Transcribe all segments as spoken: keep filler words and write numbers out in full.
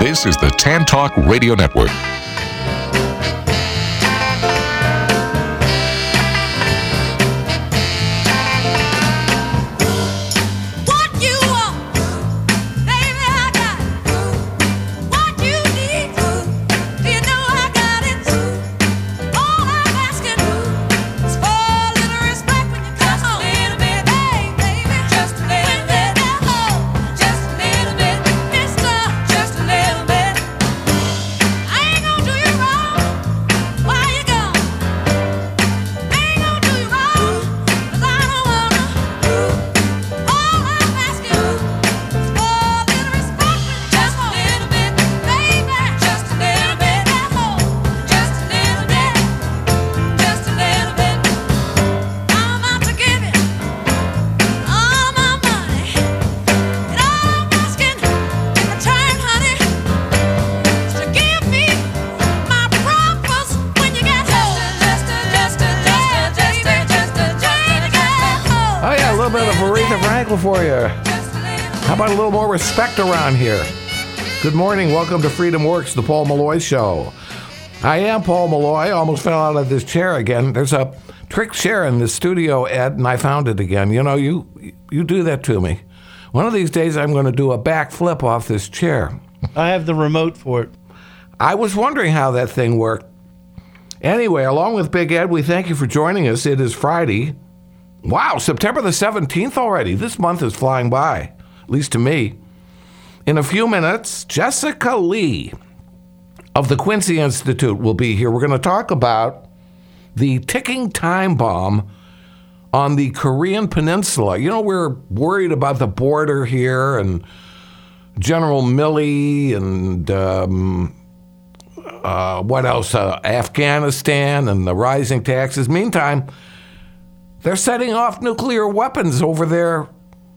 This is the Tan Talk Radio Network. For you. How about a little more respect around here? Good morning. Welcome to Freedom Works, the Paul Malloy Show. I am Paul Malloy. Almost fell out of this chair again. There's a trick chair in the studio, Ed, and I found it again. You know, you you do that to me. One of these days, I'm going to do a backflip off this chair. I have the remote for it. I was wondering how that thing worked. Anyway, along with Big Ed, we thank you for joining us. It is Friday. Wow, September the seventeenth already. This month is flying by, at least to me. In a few minutes, Jessica Lee of the Quincy Institute will be here. We're going to talk about the ticking time bomb on the Korean Peninsula. You know, we're worried about the border here and General Milley and um, uh, what else? Uh, Afghanistan and the rising taxes. Meantime, they're setting off nuclear weapons over there,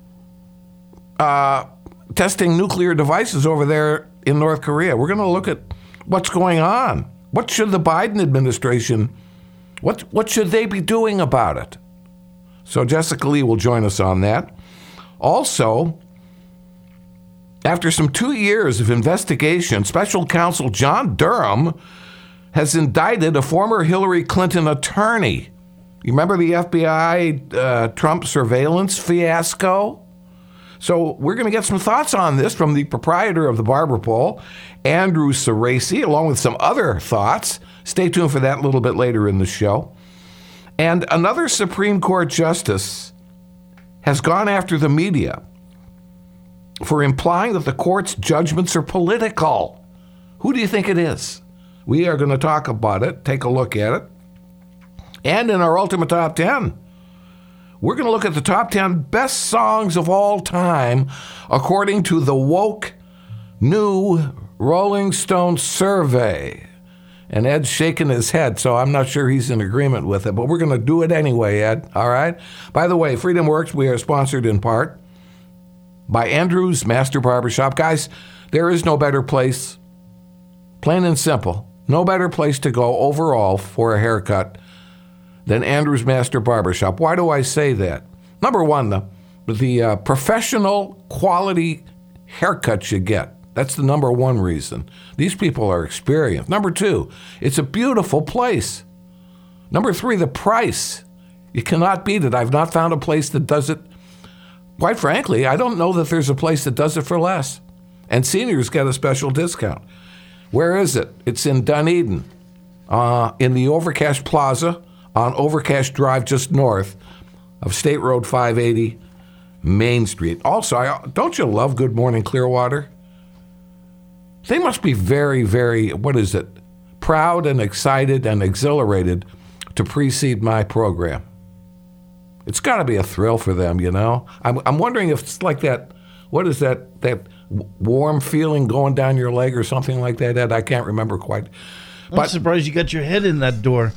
uh, testing nuclear devices over there in North Korea. We're going to look at what's going on. What should the Biden administration, what what should they be doing about it? So Jessica Lee will join us on that. Also, after some two years of investigation, Special Counsel John Durham has indicted a former Hillary Clinton attorney. You remember the F B I uh, Trump surveillance fiasco? So we're going to get some thoughts on this from the proprietor of the Barber Pole, Andrew Cerasi, along with some other thoughts. Stay tuned for that a little bit later in the show. And another Supreme Court justice has gone after the media for implying that the court's judgments are political. Who do you think it is? We are going to talk about it, take a look at it. And in our Ultimate Top ten, we're going to look at the top ten best songs of all time according to the woke new Rolling Stone survey. And Ed's shaking his head, so I'm not sure he's in agreement with it, but we're going to do it anyway, Ed, all right? By the way, Freedom Works, we are sponsored in part by Andrew's Master Barbershop. Guys, there is no better place, plain and simple, no better place to go overall for a haircut than Andrew's Master Barbershop. Why do I say that? Number one, the, the uh, professional quality haircuts you get. That's the number one reason. These people are experienced. Number two, it's a beautiful place. Number three, the price. You cannot beat it. I've not found a place that does it. Quite frankly, I don't know that there's a place that does it for less. And seniors get a special discount. Where is it? It's in Dunedin, uh, in the Overcash Plaza, on Overcash Drive, just north of State Road five eighty, Main Street. Also, I, don't you love Good Morning Clearwater? They must be very, very, what is it, proud and excited and exhilarated to precede my program. It's got to be a thrill for them, you know? I'm, I'm wondering if it's like that, what is that, that warm feeling going down your leg or something like that, Ed? I can't remember quite. I'm but, surprised you got your head in that door.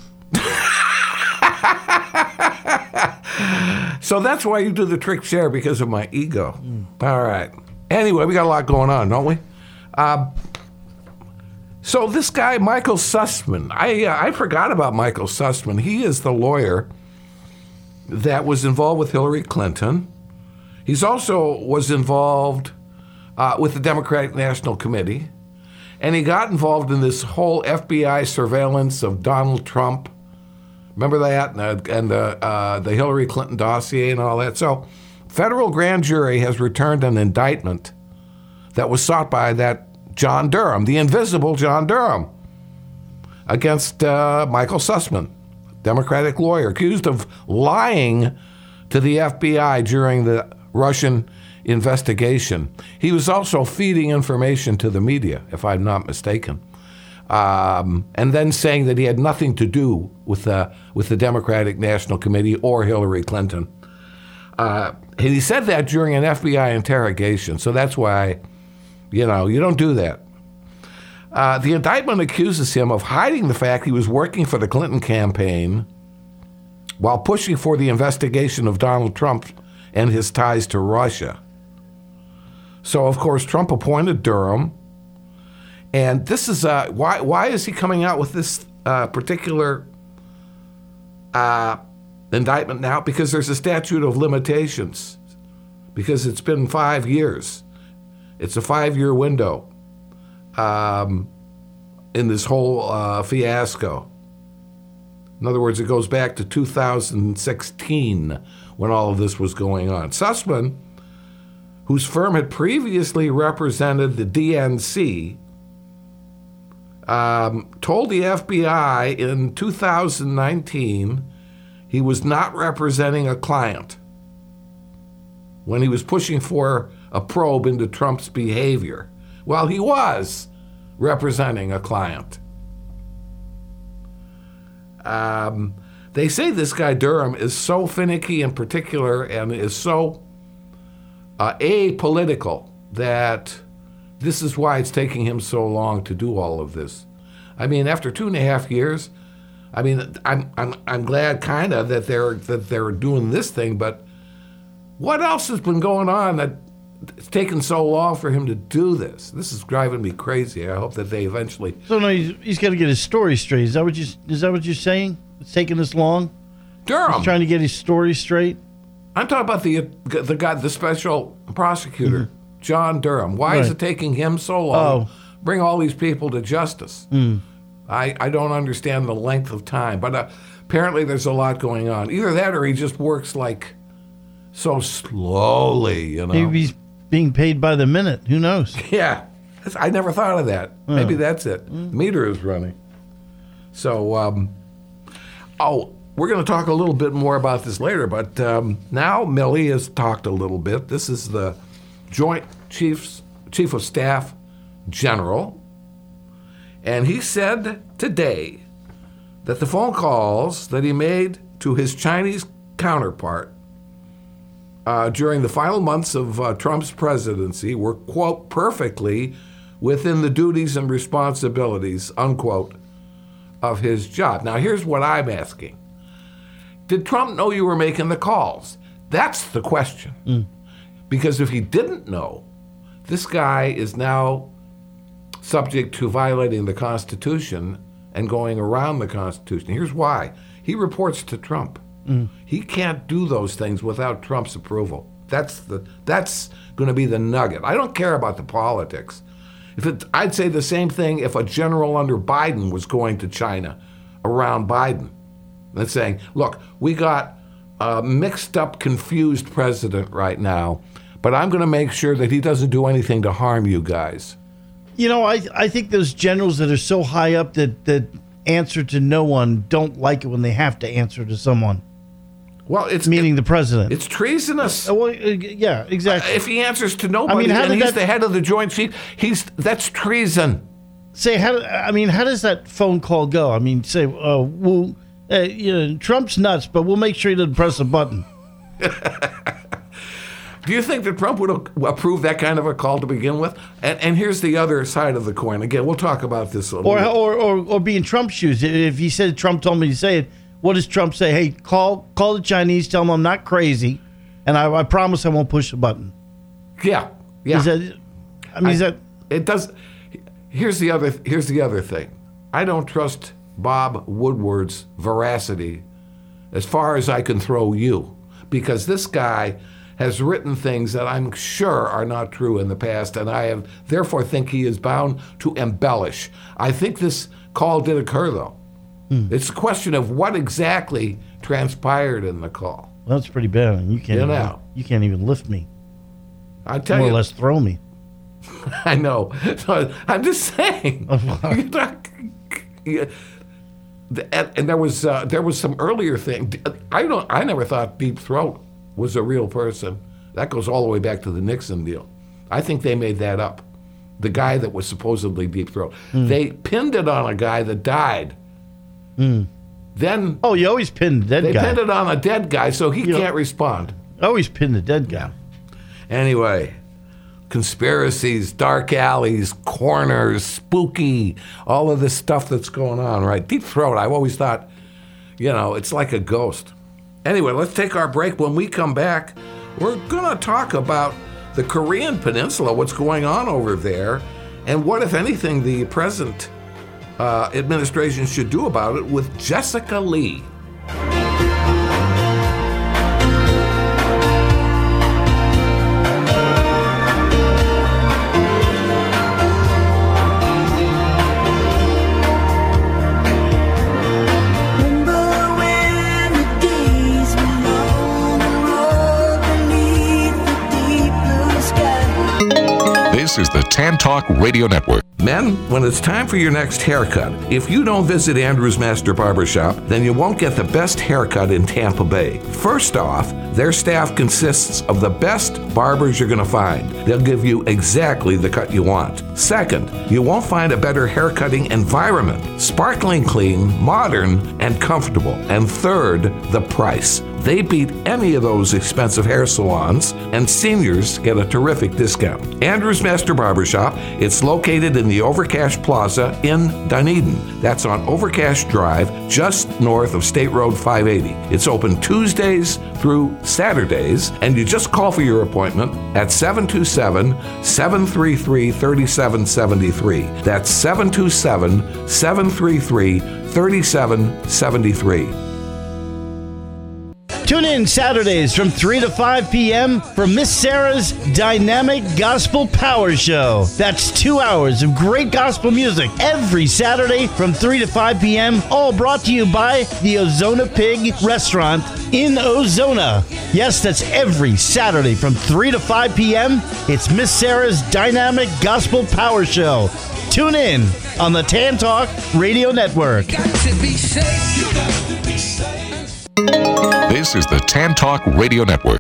So that's why you do the trick share, because of my ego. Mm. All right. Anyway, we got a lot going on, don't we? Uh, so this guy, Michael Sussman, I uh, I forgot about Michael Sussman. He is the lawyer that was involved with Hillary Clinton. He's also was involved uh, with the Democratic National Committee. And he got involved in this whole F B I surveillance of Donald Trump. Remember that? And, uh, and uh, uh, the Hillary Clinton dossier and all that. So, federal grand jury has returned an indictment that was sought by that John Durham, the invisible John Durham, against uh, Michael Sussman, Democratic lawyer, accused of lying to the F B I during the Russian investigation. He was also feeding information to the media, if I'm not mistaken, um, and then saying that he had nothing to do with the, with the Democratic National Committee or Hillary Clinton. Uh, and he said that during an F B I interrogation, so that's why, you know, you don't do that. Uh, the indictment accuses him of hiding the fact he was working for the Clinton campaign while pushing for the investigation of Donald Trump and his ties to Russia. So, of course, Trump appointed Durham, and this is uh, why. Why is he coming out with this uh, particular uh, indictment now? Because there's a statute of limitations. Because it's been five years. It's a five-year window um, in this whole uh, fiasco. In other words, it goes back to two thousand sixteen when all of this was going on. Sussman, whose firm had previously represented the D N C, um, told the F B I in two thousand nineteen he was not representing a client when he was pushing for a probe into Trump's behavior. Well, he was representing a client. Um, they say this guy Durham is so finicky in particular and is so uh, apolitical that this is why it's taking him so long to do all of this. I mean, after two and a half years, I mean, I'm I'm I'm glad kind of that they're that they're doing this thing, but what else has been going on that it's taken so long for him to do this? This is driving me crazy. I hope that they eventually. So no, he's, he's got to get his story straight. Is that what you is that what you're saying? It's taking this long. Durham. He's trying to get his story straight. I'm talking about the the guy, the special prosecutor, mm-hmm. John Durham. Why right. is it taking him so long? Oh. Bring all these people to justice. Mm. I, I don't understand the length of time, but uh, apparently there's a lot going on. Either that or he just works like so slowly, you know. Maybe he's being paid by the minute. Who knows? Yeah. I never thought of that. Oh. Maybe that's it. Mm. The meter is running. So, um, oh, we're going to talk a little bit more about this later, but um, now Milley has talked a little bit. This is the Joint Chiefs, Chief of Staff General, and he said today that the phone calls that he made to his Chinese counterpart uh, during the final months of uh, Trump's presidency were, quote, perfectly within the duties and responsibilities, unquote, of his job. Now, here's what I'm asking. Did Trump know you were making the calls? That's the question. Mm. Because if he didn't know, this guy is now subject to violating the Constitution and going around the Constitution. Here's why. He reports to Trump. Mm. He can't do those things without Trump's approval. That's the that's going to be the nugget. I don't care about the politics. If it, I'd say the same thing if a general under Biden was going to China around Biden and saying, look, we got a mixed up, confused president right now, but I'm going to make sure that he doesn't do anything to harm you guys. You know, I I think those generals that are so high up that, that answer to no one don't like it when they have to answer to someone. Well, it's meaning it, the president. It's treasonous. Uh, well, uh, yeah, exactly. Uh, if he answers to nobody, I mean, how and did he's that, the head of the Joint Chiefs, he's that's treason. Say, how? I mean, how does that phone call go? I mean, say, uh, well, uh, you know, Trump's nuts, but we'll make sure he doesn't press a button. Do you think that Trump would approve that kind of a call to begin with? And, and here's the other side of the coin. Again, we'll talk about this a little or, bit. Or, or, or be in Trump's shoes. If he said Trump told me to say it, what does Trump say? Hey, call call the Chinese, tell them I'm not crazy, and I, I promise I won't push the button. Yeah, yeah. Is that, I mean, I, is that... It does... Here's the other. Here's the other thing. I don't trust Bob Woodward's veracity as far as I can throw you, because this guy has written things that I'm sure are not true in the past, and I have therefore think he is bound to embellish. I think this call did occur, though. Hmm. It's a question of what exactly transpired in the call. Well, that's pretty bad. I mean, you can't. You even, know. you can't even lift me. I tell More you, or less throw me. I know. I'm just saying. Yeah. And, and there was uh, there was some earlier thing. I don't. I never thought Deep Throat was a real person. That goes all the way back to the Nixon deal. I think they made that up. The guy that was supposedly Deep Throat. Mm. They pinned it on a guy that died. Mm. Then oh, you always pin the dead they guy. They pinned it on a dead guy, so he you can't know, respond. Always pin the dead guy. Anyway. Conspiracies, dark alleys, corners, spooky, all of this stuff that's going on, right? Deep Throat, I've always thought, you know, it's like a ghost. Anyway, let's take our break. When we come back, we're going to talk about the Korean Peninsula, what's going on over there, and what, if anything, the present uh, administration should do about it with Jessica Lee. This is the Tan Talk Radio Network. Men, when it's time for your next haircut, if you don't visit Andrew's Master Barbershop, then you won't get the best haircut in Tampa Bay. First off, their staff consists of the best barbers you're going to find. They'll give you exactly the cut you want. Second, you won't find a better haircutting environment. Sparkling clean, modern, and comfortable. And third, the price. They beat any of those expensive hair salons, and seniors get a terrific discount. Andrew's Master Barbershop, it's located in the Overcash Plaza in Dunedin. That's on Overcash Drive, just north of State Road five eighty. It's open Tuesdays through Saturdays, and you just call for your appointment at seven two seven, seven three three, three seven seven three. That's seven two seven, seven three three, three seven seven three. Tune in Saturdays from three to five p.m. for Miss Sarah's Dynamic Gospel Power Show. That's two hours of great gospel music every Saturday from three to five p.m. All brought to you by the Ozona Pig Restaurant in Ozona. Yes, that's every Saturday from three to five p.m. It's Miss Sarah's Dynamic Gospel Power Show. Tune in on the Tan Talk Radio Network. This is the Tan Talk Radio Network.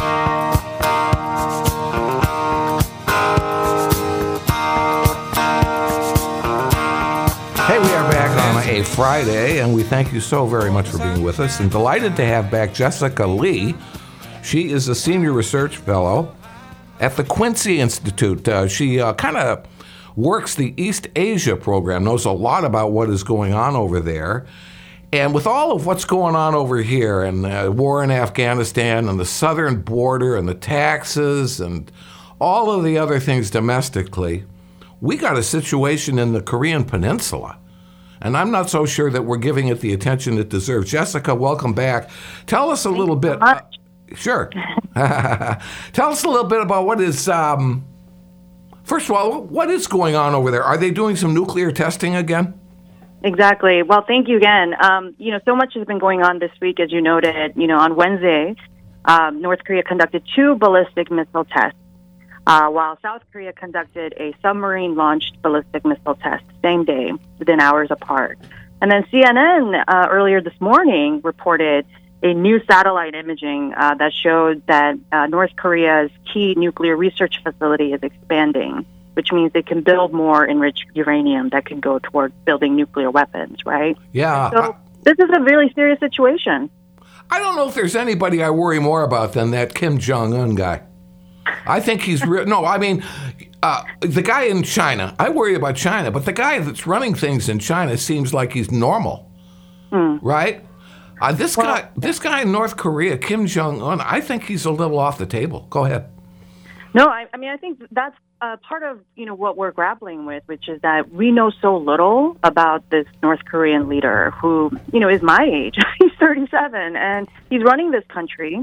Hey, we are back on a Friday, and we thank you so very much for being with us, and delighted to have back Jessica Lee. She is a senior research fellow at the Quincy Institute. Uh, she uh, kind of works the East Asia program, knows a lot about what is going on over there. And with all of what's going on over here, and the war in Afghanistan, and the southern border, and the taxes, and all of the other things domestically, we got a situation in the Korean Peninsula. And I'm not so sure that we're giving it the attention it deserves. Jessica, welcome back. Tell us a little bit. So uh, sure. Tell us a little bit about what is, um, first of all, what is going on over there? Are they doing some nuclear testing again? Exactly. Well, thank you again. Um, you know, so much has been going on this week, as you noted. You know, on Wednesday, um, North Korea conducted two ballistic missile tests, uh, while South Korea conducted a submarine-launched ballistic missile test same day, within hours apart. And then C N N uh, earlier this morning reported a new satellite imaging uh, that showed that uh, North Korea's key nuclear research facility is expanding, which means they can build more enriched uranium that can go toward building nuclear weapons, right? Yeah. So I, this is a really serious situation. I don't know if there's anybody I worry more about than that Kim Jong-un guy. I think he's real. No, I mean, uh, the guy in China, I worry about China, but the guy that's running things in China seems like he's normal, mm. right? Uh, this well, guy, this guy in North Korea, Kim Jong-un, I think he's a little off the table. Go ahead. No, I, I mean, I think that's uh, part of, you know, what we're grappling with, which is that we know so little about this North Korean leader who, you know, is my age. He's thirty-seven, and he's running this country.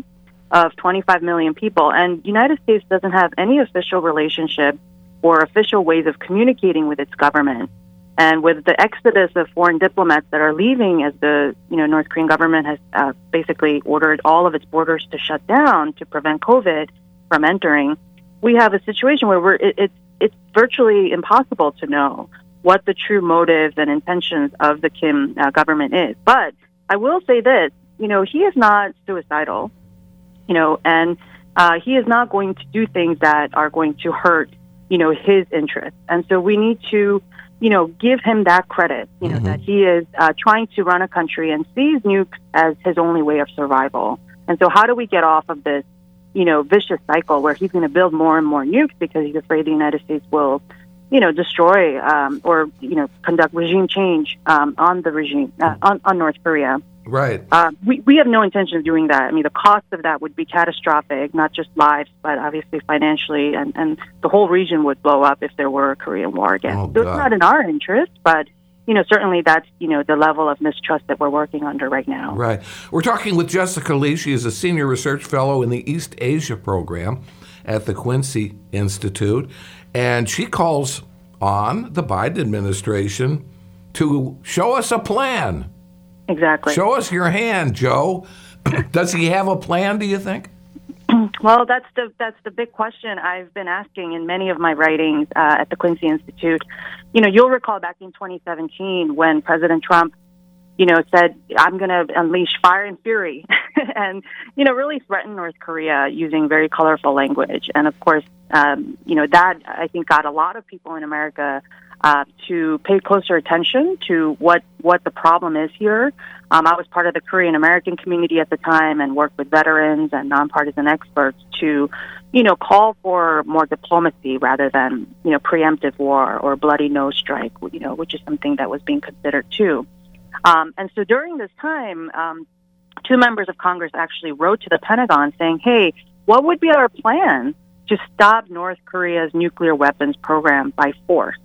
of twenty-five million people. And the United States doesn't have any official relationship or official ways of communicating with its government. And with the exodus of foreign diplomats that are leaving, as the you know North Korean government has uh, basically ordered all of its borders to shut down to prevent COVID from entering, we have a situation where we're, it, it's it's virtually impossible to know what the true motives and intentions of the Kim uh, government is. But I will say this, you know, he is not suicidal, you know, and uh, he is not going to do things that are going to hurt, you know, his interests. And so we need to, you know, give him that credit, you know, mm-hmm. that he is uh, trying to run a country and sees nukes as his only way of survival. And so how do we get off of this, you know, vicious cycle where he's going to build more and more nukes because he's afraid the United States will, you know, destroy um, or, you know, conduct regime change um, on the regime, uh, on, on North Korea. Right. Uh, we, we have no intention of doing that. I mean, the cost of that would be catastrophic, not just lives, but obviously financially, and, and the whole region would blow up if there were a Korean War again. Oh, so it's not in our interest, but, you know, certainly that's, you know, the level of mistrust that we're working under right now. Right. We're talking with Jessica Lee. She is a senior research fellow in the East Asia program at the Quincy Institute, and she calls on the Biden administration to show us a plan. Exactly. Show us your hand, Joe. Does he have a plan, do you think? Well, that's the that's the big question I've been asking in many of my writings uh, at the Quincy Institute. You know, you'll recall back in twenty seventeen when President Trump, you know, said, I'm going to unleash fire and fury and, you know, really threaten North Korea using very colorful language. And, of course, um, you know, that, I think, got a lot of people in America uh, to pay closer attention to what, what the problem is here. Um, I was part of the Korean American community at the time and worked with veterans and nonpartisan experts to, you know, call for more diplomacy rather than, you know, preemptive war or bloody nose strike, you know, which is something that was being considered too. Um, and so during this time, um, two members of Congress actually wrote to the Pentagon saying, hey, what would be our plan to stop North Korea's nuclear weapons program by force?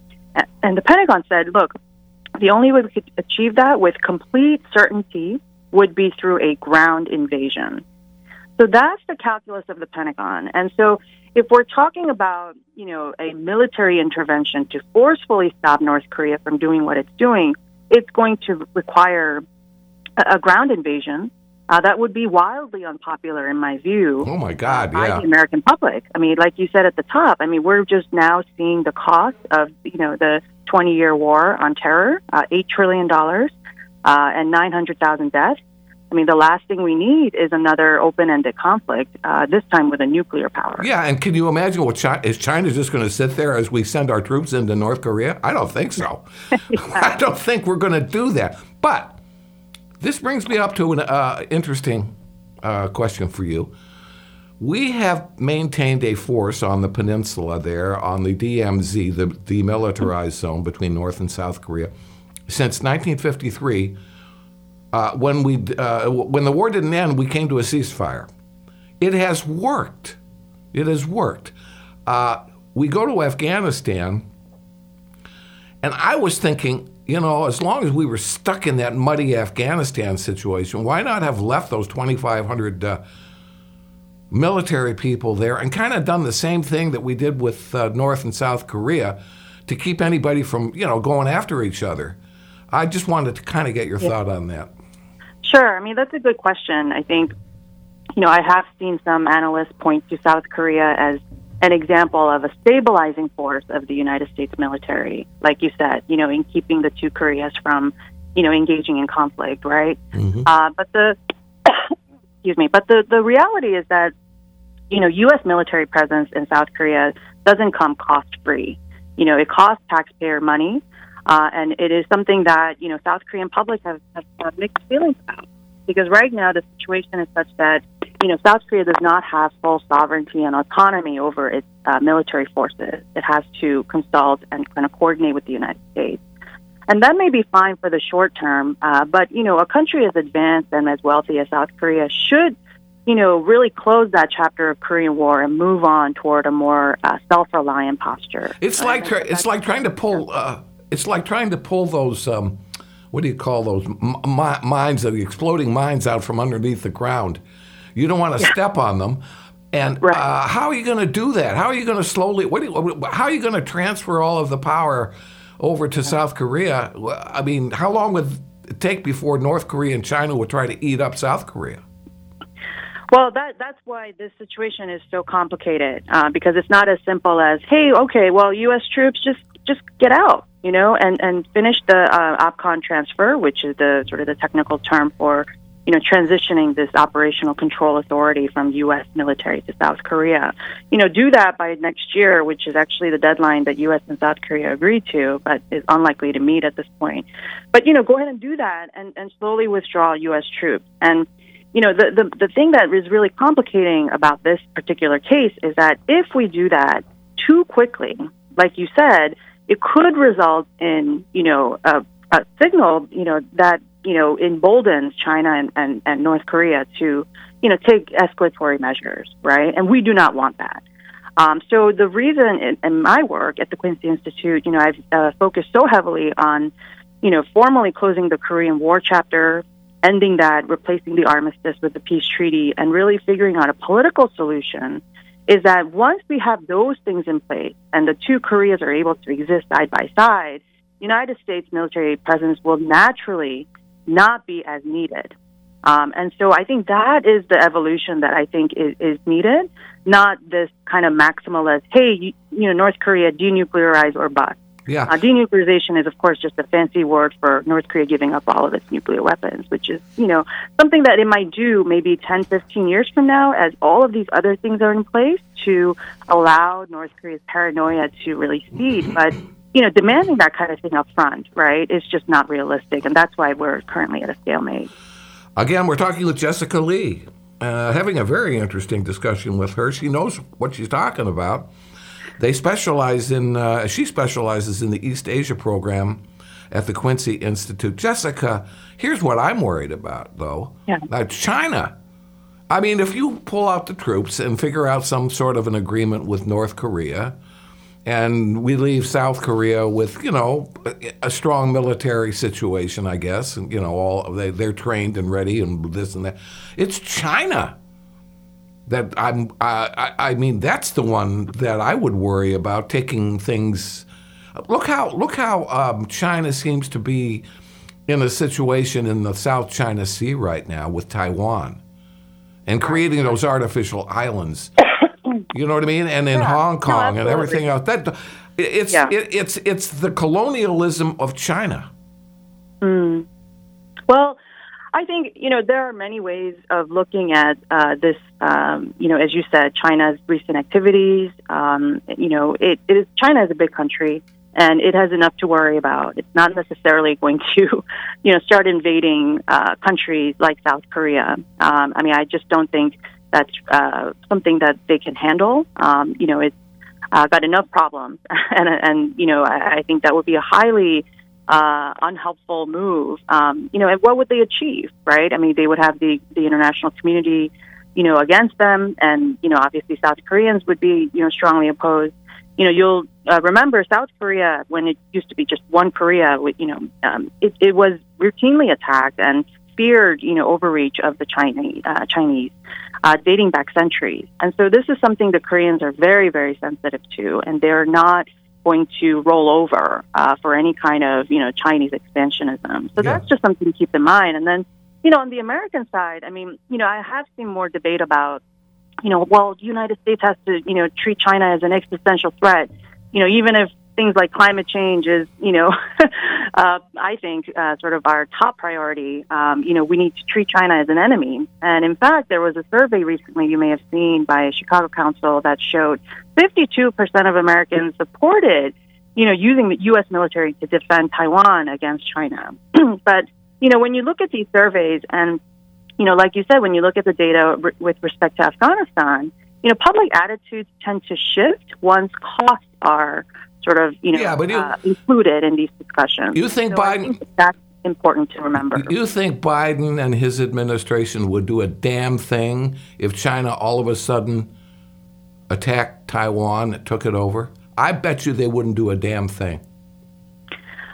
And the Pentagon said, look, the only way we could achieve that with complete certainty would be through a ground invasion. So that's the calculus of the Pentagon. And so if we're talking about, you know, a military intervention to forcefully stop North Korea from doing what it's doing, it's going to require a, a ground invasion uh, that would be wildly unpopular, in my view. Oh, my God, uh, yeah. By the American public. I mean, like you said at the top, I mean, we're just now seeing the cost of, you know, the twenty-year war on terror, uh, eight trillion dollars uh, and nine hundred thousand deaths. I mean, the last thing we need is another open-ended conflict, uh, this time with a nuclear power. Yeah, and can you imagine what China, is China just going to sit there as we send our troops into North Korea? I don't think so. I don't think we're going to do that. But this brings me up to an uh, interesting uh, question for you. We have maintained a force on the peninsula there, on the D M Z, the demilitarized zone between North and South Korea, since nineteen fifty-three. Uh, when we uh, when the war didn't end, we came to a ceasefire. It has worked. It has worked. Uh, we go to Afghanistan, and I was thinking, you know, as long as we were stuck in that muddy Afghanistan situation, why not have left those twenty-five hundred uh, military people there and kind of done the same thing that we did with uh, North and South Korea to keep anybody from, you know, going after each other? I just wanted to kind of get your yeah. thought on that. Sure. I mean, that's a good question. I think, you know, I have seen some analysts point to South Korea as an example of a stabilizing force of the United States military, like you said, you know, in keeping the two Koreas from, you know, engaging in conflict, right? Mm-hmm. Uh, but the, excuse me, but the, the reality is that, you know, U S military presence in South Korea doesn't come cost-free. You know, it costs taxpayer money. Uh, and it is something that, you know, South Korean public have, have, have mixed feelings about. Because right now the situation is such that, you know, South Korea does not have full sovereignty and autonomy over its uh, military forces. It has to consult and kind of coordinate with the United States. And that may be fine for the short term, uh, but, you know, a country as advanced and as wealthy as South Korea should, you know, really close that chapter of Korean War and move on toward a more uh, self-reliant posture. It's like tra- it's like trying to pull... Uh It's like trying to pull those, um, what do you call those, m- mines, the exploding mines out from underneath the ground. You don't want to Yeah. step on them. And Right. uh, how are you going to do that? How are you going to slowly? What do you, how are you going to transfer all of the power over to South Korea? I mean, how long would it take before North Korea and China would try to eat up South Korea? Well, that that's why this situation is so complicated, uh, because it's not as simple as, hey, okay, well, U S troops just just get out, you know, and, and finish the uh, OPCON transfer, which is the sort of the technical term for, you know, transitioning this operational control authority from U S military to South Korea. You know, do that by next year, which is actually the deadline that U S and South Korea agreed to, but is unlikely to meet at this point. But, you know, go ahead and do that and, and slowly withdraw U S troops. And you know, the, the the thing that is really complicating about this particular case is that if we do that too quickly, like you said, it could result in, you know, a, a signal, you know, that, you know, emboldens China and, and, and North Korea to, you know, take escalatory measures, right? And we do not want that. Um, so the reason in, in my work at the Quincy Institute, you know, I've uh, focused so heavily on, you know, formally closing the Korean War chapter, ending that, replacing the armistice with the peace treaty, and really figuring out a political solution, is that once we have those things in place and the two Koreas are able to exist side by side, United States military presence will naturally not be as needed. Um, and so I think that is the evolution that I think is, is needed, not this kind of maximal as, hey, you, you know, North Korea denuclearize or bust. Yeah. Uh, denuclearization is, of course, just a fancy word for North Korea giving up all of its nuclear weapons, which is, you know, something that it might do maybe ten, fifteen years from now as all of these other things are in place to allow North Korea's paranoia to really cede. But, you know, demanding that kind of thing up front, right, is just not realistic. And that's why we're currently at a stalemate. Again, we're talking with Jessica Lee, uh, having a very interesting discussion with her. She knows what she's talking about. They specialize in, uh, she specializes in the East Asia program at the Quincy Institute. Jessica, here's what I'm worried about, though. Yeah. Uh, China. I mean, if you pull out the troops and figure out some sort of an agreement with North Korea, and we leave South Korea with, you know, a strong military situation, I guess, and, you know, all they, they're trained and ready and this and that. It's China. That I'm, I, I mean, that's the one that I would worry about taking things. Look how, look how um, China seems to be in a situation in the South China Sea right now with Taiwan, and creating those artificial islands. You know what I mean? And in Yeah. Hong Kong No, and everything else. That it's Yeah. it, it's it's the colonialism of China. Mm. Well, I think, you know, there are many ways of looking at uh, this, um, you know, as you said, China's recent activities. Um, you know, it, it is China is a big country, and it has enough to worry about. It's not necessarily going to, you know, start invading uh, countries like South Korea. Um, I mean, I just don't think that's uh, something that they can handle. Um, you know, it's uh, got enough problems, and, and you know, I, I think that would be a highly Uh, unhelpful move. Um, you know, and what would they achieve, right? I mean, they would have the, the international community, you know, against them, and, you know, obviously South Koreans would be, you know, strongly opposed. You know, you'll uh, remember South Korea, when it used to be just one Korea, with, you know, um, it, it was routinely attacked and feared, you know, overreach of the Chinese, uh, Chinese uh, dating back centuries. And so this is something the Koreans are very, very sensitive to, and they're not going to roll over uh, for any kind of, you know, Chinese expansionism. So Yeah. that's just something to keep in mind. And then, you know, on the American side, I mean, you know, I have seen more debate about, you know, well, the United States has to, you know, treat China as an existential threat, you know, even if things like climate change is, you know, uh, I think uh, sort of our top priority. Um, you know, we need to treat China as an enemy. And in fact, there was a survey recently you may have seen by Chicago Council that showed fifty-two percent of Americans supported, you know, using the U S military to defend Taiwan against China. But, you know, when you look at these surveys and, you know, like you said, when you look at the data r- with respect to Afghanistan, you know, public attitudes tend to shift once costs are sort of, you know, Yeah, but you- uh, included in these discussions. You think So I Biden- think that's important to remember. You think Biden and his administration would do a damn thing if China all of a sudden attacked Taiwan and took it over? I bet you they wouldn't do a damn thing.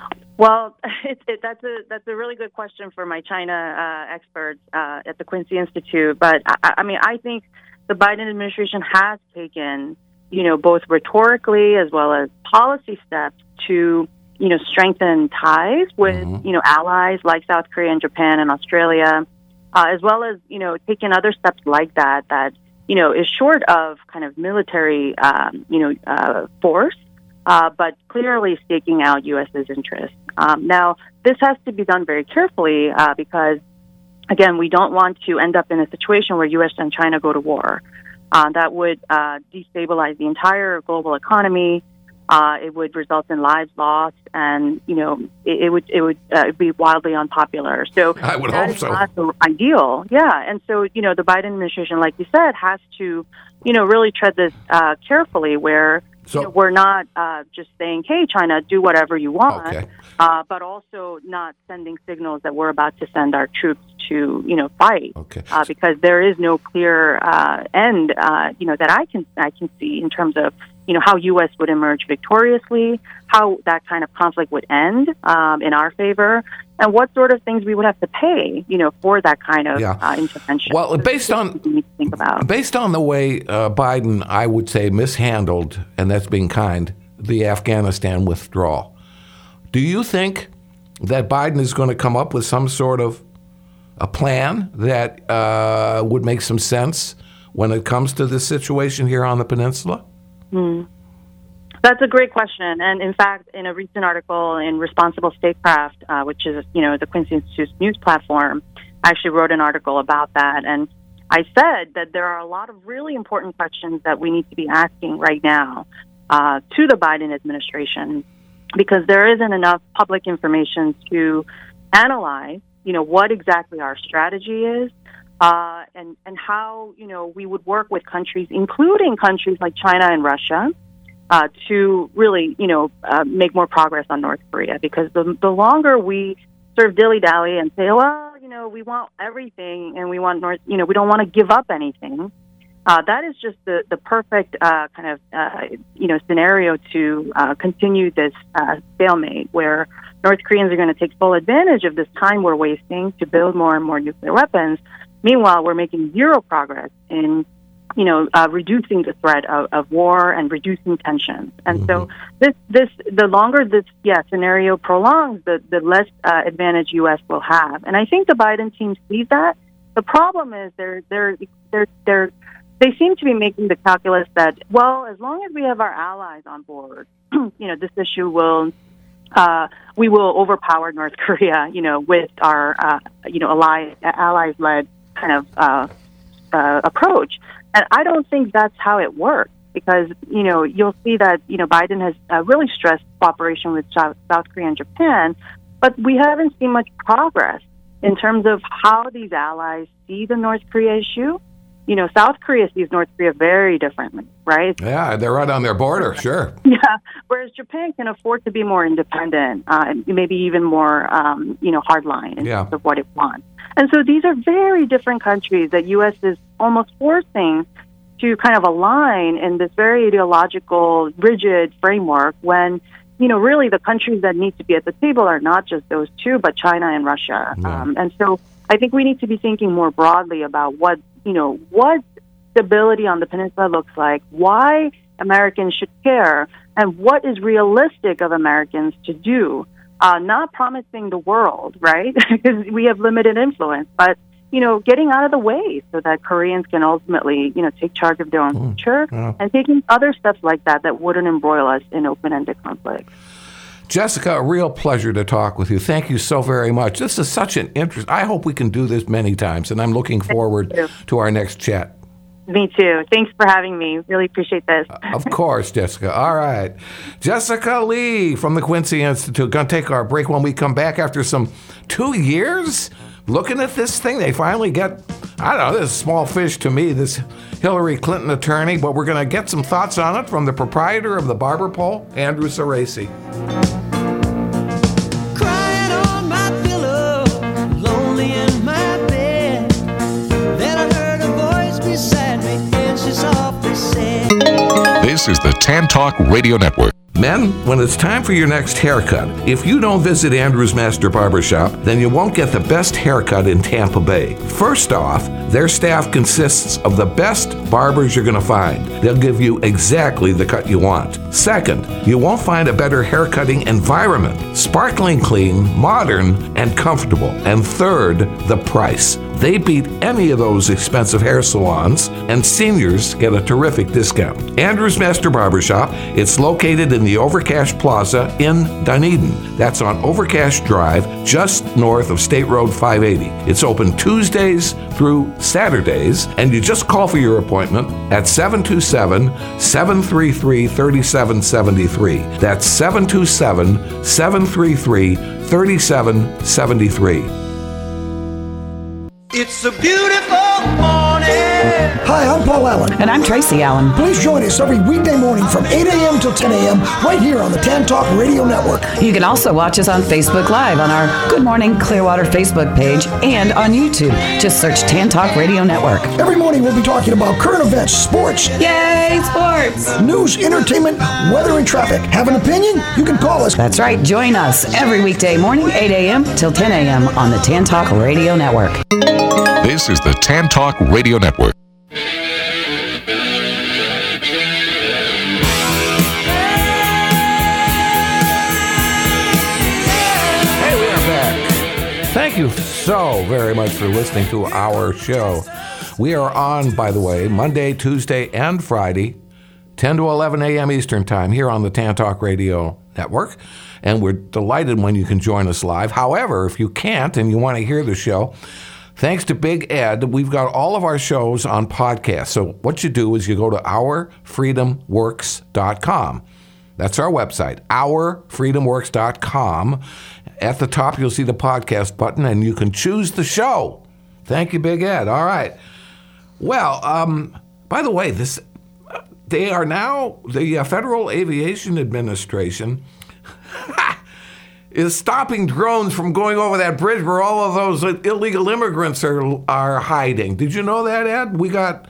Well, it, it, that's a that's a really good question for my China uh, experts uh, at the Quincy Institute. But I, I mean, I think the Biden administration has taken, you know, both rhetorically as well as policy steps to, you know, strengthen ties with, mm-hmm. you know, allies like South Korea and Japan and Australia, uh, as well as, you know, taking other steps like that that, you know, is short of kind of military, um, you know, uh, force. Uh, but clearly staking out U S's interests. Um, now, this has to be done very carefully uh, because, again, we don't want to end up in a situation where U S and China go to war. Uh, that would uh, destabilize the entire global economy. Uh, it would result in lives lost, and you know, it, it would it would uh, be wildly unpopular. So I would that hope is so. Not the ideal, yeah. And so you know, the Biden administration, like you said, has to, you know, really tread this uh, carefully, where. So, you know, we're not uh, just saying, hey, China, do whatever you want, okay. uh, but also not sending signals that we're about to send our troops to, you know, fight. Okay. Uh, because there is no clear uh, end, uh, you know, that I can I can see in terms of, you know, how U S would emerge victoriously, how that kind of conflict would end um, in our favor, and what sort of things we would have to pay, you know, for that kind of yeah. uh, intervention. Well, based on we need to think about. based on the way uh, Biden, I would say, mishandled, and that's being kind, the Afghanistan withdrawal. Do you think that Biden is going to come up with some sort of a plan that uh, would make some sense when it comes to this situation here on the peninsula? Hmm. That's a great question. And in fact, in a recent article in Responsible Statecraft, uh, which is, you know, the Quincy Institute's news platform, I actually wrote an article about that. And I said that there are a lot of really important questions that we need to be asking right now uh, to the Biden administration, because there isn't enough public information to analyze, you know, what exactly our strategy is. Uh, and, and how, you know, we would work with countries, including countries like China and Russia, uh, to really, you know, uh, make more progress on North Korea. Because the, the longer we sort of dilly-dally and say, well, you know, we want everything and we want North, you know, we don't want to give up anything, uh, that is just the, the perfect uh, kind of, uh, you know, scenario to uh, continue this uh, stalemate where North Koreans are going to take full advantage of this time we're wasting to build more and more nuclear weapons. Meanwhile, we're making zero progress in, you know, uh, reducing the threat of, of war and reducing tensions. And mm-hmm. so, this, this, the longer this, yeah, scenario prolongs, the the less uh, advantage U S will have. And I think the Biden team sees that. The problem is they're they're they're they're they seem to be making the calculus that, well, as long as we have our allies on board, you know, this issue will. Uh, we will overpower North Korea, you know, with our, uh, you know, ally, allies-led kind of uh, uh, approach. And I don't think that's how it works because, you know, you'll see that, you know, Biden has uh, really stressed cooperation with South, South Korea and Japan, but we haven't seen much progress in terms of how these allies see the North Korea issue. You know, South Korea sees North Korea very differently, right? Yeah, they're right on their border, sure. Yeah, whereas Japan can afford to be more independent, uh, and maybe even more, um, you know, hardline in yeah. terms of what it wants. And so these are very different countries that U S is almost forcing to kind of align in this very ideological, rigid framework when, you know, really the countries that need to be at the table are not just those two, but China and Russia. Yeah. Um, and so I think we need to be thinking more broadly about what, you know, what stability on the peninsula looks like, why Americans should care, and what is realistic of Americans to do. Uh, not promising the world, right? Because we have limited influence, but, you know, getting out of the way so that Koreans can ultimately, you know, take charge of their own mm, future yeah. and taking other steps like that that wouldn't embroil us in open-ended conflict. Jessica, a real pleasure to talk with you. Thank you so very much. This is such an interest. I hope we can do this many times, and I'm looking forward to our next chat. Me too. Thanks for having me. Really appreciate this. Of course, Jessica. All right. Jessica Lee from the Quincy Institute. Going to take our break. When we come back after some two years looking at this thing, they finally get, I don't know, this is small fish to me, this Hillary Clinton attorney, but we're going to get some thoughts on it from the proprietor of the Barber Pole, Andrew Cerasi. This is the Tan Talk Radio Network, Men, when it's time for your next haircut, if you don't visit Andrew's Master Barbershop, then you won't get the best haircut in Tampa Bay. First off, their staff consists of the best barbers you're going to find. They'll give you exactly the cut you want. Second, you won't find a better haircutting environment. Sparkling clean, modern, and comfortable. And third, the price. They beat any of those expensive hair salons, and seniors get a terrific discount. Andrew's Master Barbershop, it's located in the Overcash Plaza in Dunedin. That's on Overcash Drive, just north of State Road five eighty. It's open Tuesdays through Saturdays, and you just call for your appointment at seven two seven, seven three three, three seven seven three. That's seven two seven, seven three three, three seven seven three. It's a beautiful morning. Hi, I'm Paul Allen. And I'm Tracy Allen. Please join us every weekday morning from eight a.m. till ten a.m. right here on the Tan Talk Radio Network. You can also watch us on Facebook Live on our Good Morning Clearwater Facebook page and on YouTube. Just search Tan Talk Radio Network. Every morning we'll be talking about current events, sports, Yay, sports! news, entertainment, weather, and traffic. Have an opinion? You can call us. That's right. Join us every weekday morning, eight a.m. till ten a.m. on the Tan Talk Radio Network. This is the Tan Talk Radio Network. Thank you so very much for listening to our show. We are on, by the way, Monday, Tuesday, and Friday, ten to eleven a.m. Eastern Time here on the Tan Talk Radio Network. And we're delighted when you can join us live. However, if you can't and you want to hear the show, thanks to Big Ed, we've got all of our shows on podcast. So what you do is you go to our freedom works dot com. That's our website, our freedom works dot com. At the top, you'll see the podcast button, and you can choose the show. Thank you, Big Ed. All right. Well, um, by the way, this they are now, the uh, Federal Aviation Administration is stopping drones from going over that bridge where all of those illegal immigrants are are hiding. Did you know that, Ed? We got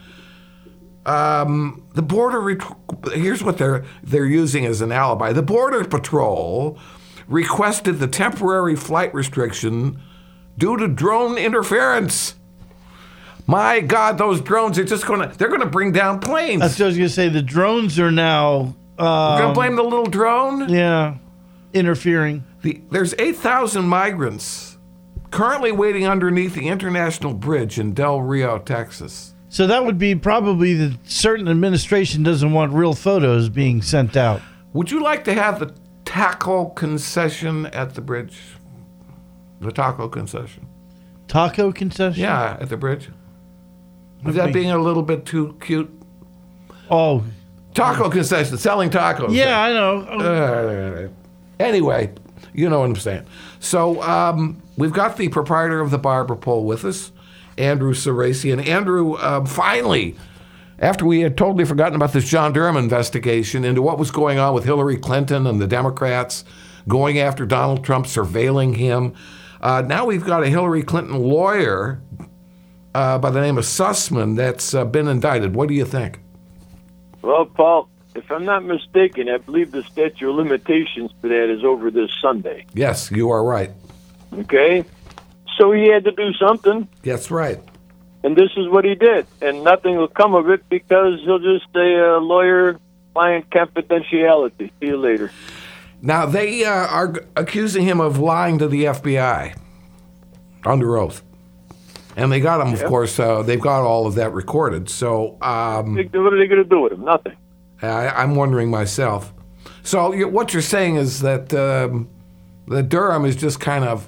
um, the border. Ret- here's what they're they're using as an alibi. The Border Patrol requested the temporary flight restriction due to drone interference. My God, those drones are just going to, they're going to bring down planes. That's what I was going to say. The drones are now... Um, We're going to blame the little drone? Yeah, interfering. The, there's eight thousand migrants currently waiting underneath the International Bridge in Del Rio, Texas. So that would be probably the certain administration doesn't want real photos being sent out. Would you like to have the taco concession at the bridge? The taco concession. Taco concession? Yeah, at the bridge. Is Okay. that being a little bit too cute? Oh. Taco concession, selling tacos. Yeah, I know. Uh, anyway, you know what I'm saying. So um, we've got the proprietor of the Barber Pole with us, Andrew Cerasi. And Andrew, um, finally, after we had totally forgotten about this John Durham investigation into what was going on with Hillary Clinton and the Democrats going after Donald Trump, surveilling him, uh, now we've got a Hillary Clinton lawyer uh, by the name of Sussman that's uh, been indicted. What do you think? Well, Paul, if I'm not mistaken, I believe the statute of limitations for that is over this Sunday. Yes, you are right. Okay? So he had to do something. That's right. And this is what he did. And nothing will come of it because he'll just say uh, lawyer, client confidentiality. See you later. Now, they uh, are accusing him of lying to the F B I under oath. And they got him, of Yeah. course, uh, they've got all of that recorded. So um, What are they going to do with him? Nothing. I, I'm wondering myself. So you, what you're saying is that, um, that Durham is just kind of...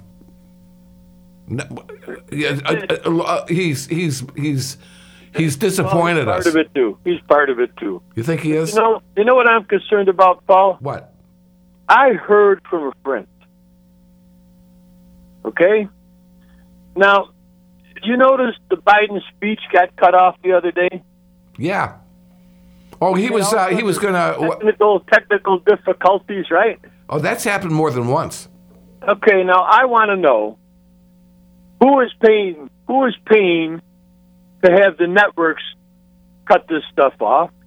Uh, uh, uh, he's he's he's he's disappointed well, he's part us. of it, too. He's part of it, too. You think he is? You know, you know what I'm concerned about, Paul? What? I heard from a friend. Okay? Now, you notice the Biden speech got cut off the other day? Yeah. Oh, he was uh, he was gonna. Technical technical difficulties, right? Oh, that's happened more than once. Okay, now I want to know who is paying who is paying to have the networks cut this stuff off,